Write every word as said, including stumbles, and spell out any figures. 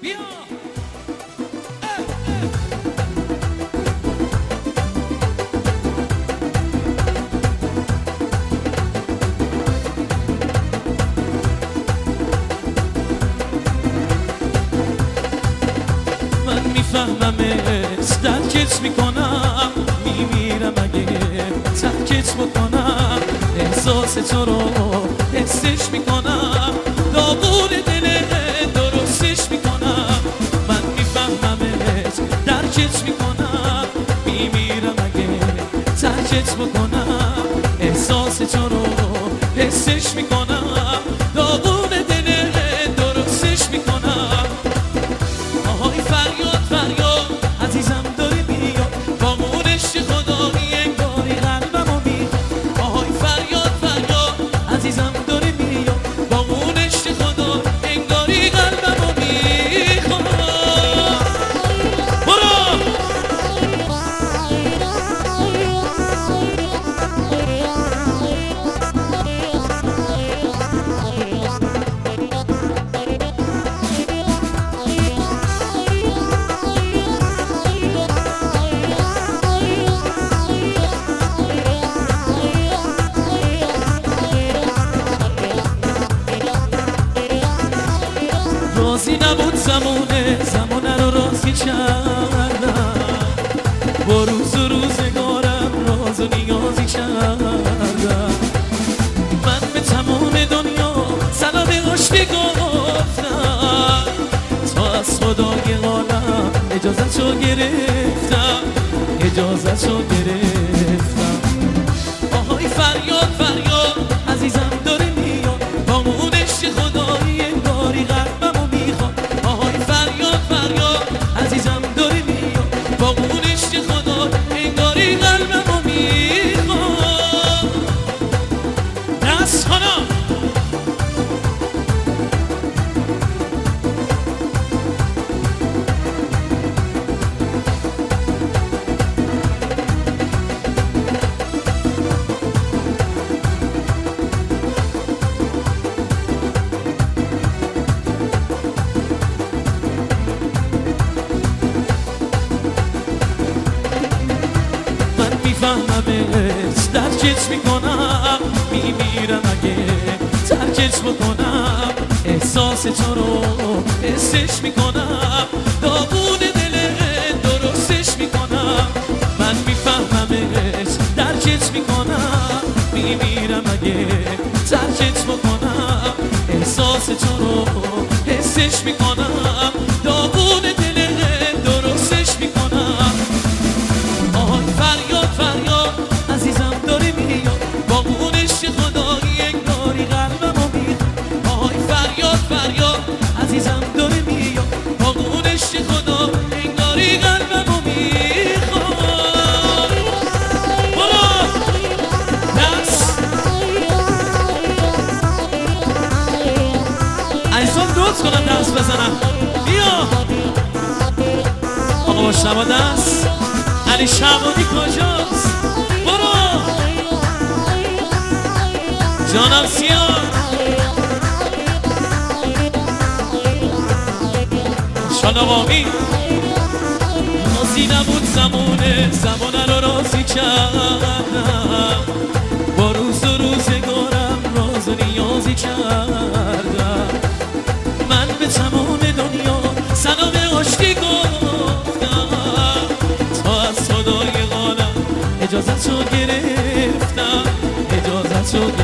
بیا من میفهممت درکت میکنم میمیرم اگه ترکت بکنم احساس تو رو حسش میکنم داغون دل درستش میکنم من میفهممت درکت میکنم میمیرم اگه ترکت بکنم احساس تو رو حسش میکنم داغون دل درستش میکنم آهای فریاد فریاد عزیزم داری میاد با مونش خدایی انگاری قلبمو میخواد آهای فریاد فریاد عزیزم داری میاد با مونش خدا انگاری قلبمو میخواد برو راضی نبود زمونه زمونه رو راضی کردم با روز و روزگارم راز و نیازی کردم من به تمام دنیا سلام عشقی گفتم تا از خدای عالم اجازت رو گرفتم اجازت رو گرفتم آهای فریاد فریاد عزیزم داره میاد با اون عشق خدایی انگاری قلبمو میخواد آهای فریاد فریاد عزیزم داره میاد با اون عشق خدا انگاری قلبمو میخواد دست خانم میفهممت درکت میکنم میمیرم اگه ترکت بکنم احساس تو رو حسش میکنم داغون دل درستش میکنم من میفهممت درکت میکنم میمیرم اگه ترکت بکنم احساس تو رو حسش میکنم داغون دل درستش میکنم آهای فریاد فریاد عزیزم داری میاد با اون عشق خدایی انگاری قلبمو میخواد آهای فریاد فریاد عزیزم داری میاد با اون عشق خدا انگاری قلبمو میخواد برو دست عزیزم دوست کنم دست بزنم بیا آقا مشتبه دست علی شعبانی کجاست برو جانم سیاه شان آقامی راضی نبود زمونه زمانه رو راضی کردم با روز و روزگارم راز و نیازی کردم من به تمام دنیا سلام عشقی گفتم تا از خدای عالم اجازت رو گرفتم اجازت رو